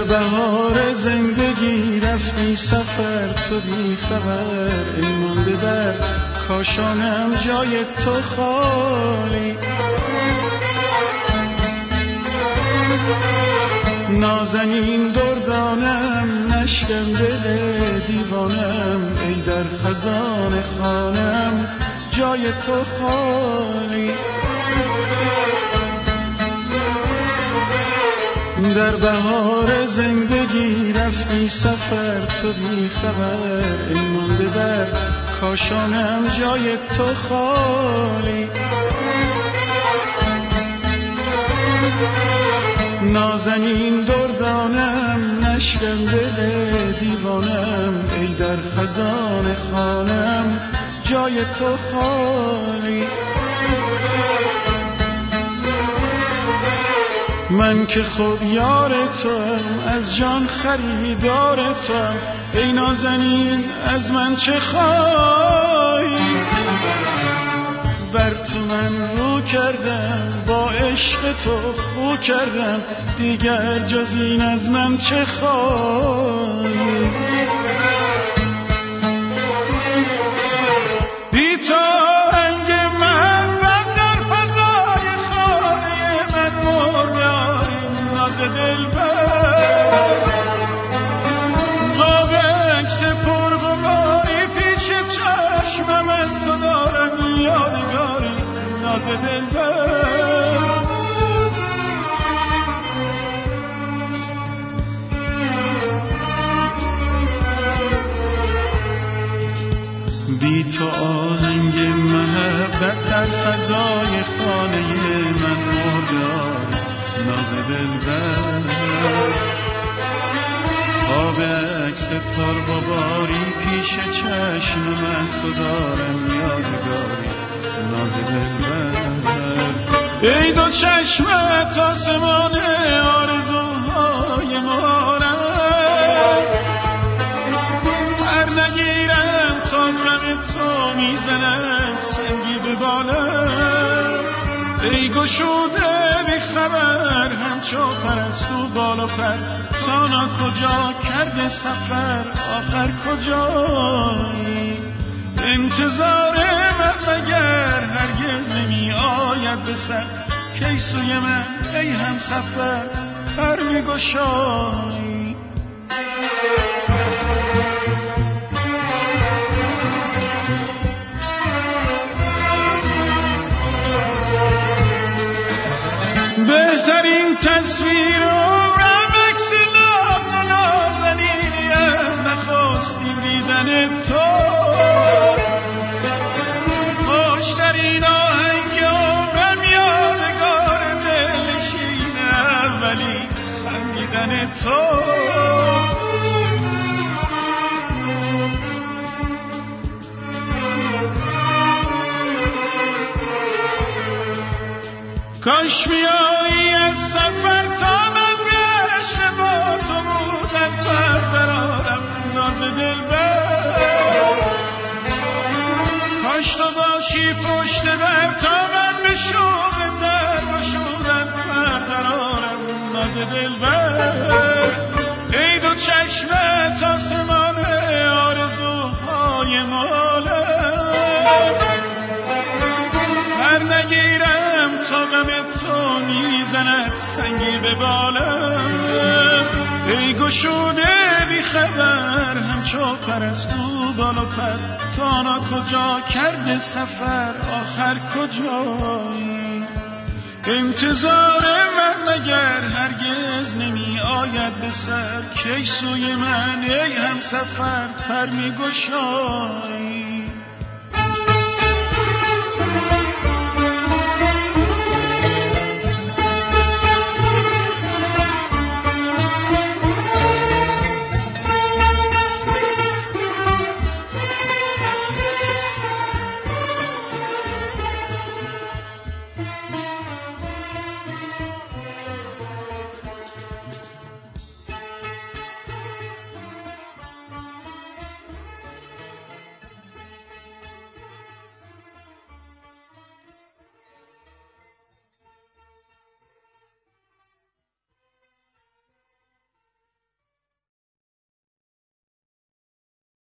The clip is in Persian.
بهار زندگی رفتی سفر تو بی خبر، ای مانده در کاشانم جای تو خالی. نازنین دردانم نشکن دل دیوانم، ای در خزان خانم جای تو خالی. در بهار زندگی رفتی سفر تو بی خبر، ای مانده در کاشانم جای تو خالی. نازنین دردانم نشکن دل دیوانم، ای در خزان خانم جای تو خالی. من که خود یار توام از جان خریدار توام، ای نازنین از من چه خواهی؟ بر تو من رو کردم با عشق تو خو کردم، دیگر جز این از من چه خواهی؟ بی تو آهنگ محبت در فضای خانه من مردار، ناز دلبر قاب عکس پرغباری پیش چشمم از تو دارم یادگاری، ناز دلبر. بی تو آهنگ محبت در فضای خانه من مردار، ناز دلبر قاب عکس پرغباری پیش چشمم از تو دارم یادگاری، ناز دلبر. ای دو چشمت آسمان آرزوهای مانم، پر نگیرم تا غم تو میزند سنگی به بالم. ای گشوده بی خبر همچو پرستو بال و پر، تانا کجا کرده سفر آخر کجایی؟ انتظار من مگر هرگز نمی آید به سر، کی سوی من ای هم سفر پر می گشایی؟ بهترین تصویر عمرم عکس ناز و نازنینی از نخستین دیدن تو، خوشترین آهنگ عمرم یادگار دلنشین اولی خندیدن تو. کاش بیایی از سفر تا من به عشق با تو بودن پر برارم، ناز دلبر. کاش تو باشی پشت در تا من به شوق در گشودن پر برارم، ناز دلبر. ای دو چشمت آسمان آرزوهای مالم، پر نگیرم تا غم تو میزند سنگی به بالم. ای گشوده بی خبر همچو پرستو بال و پر، تانا کجا کرده سفر آخر کجایی؟ انتظار من مگر هرگز نمی آید به سر، کی سوی من ای هم سفر پر می گشایی؟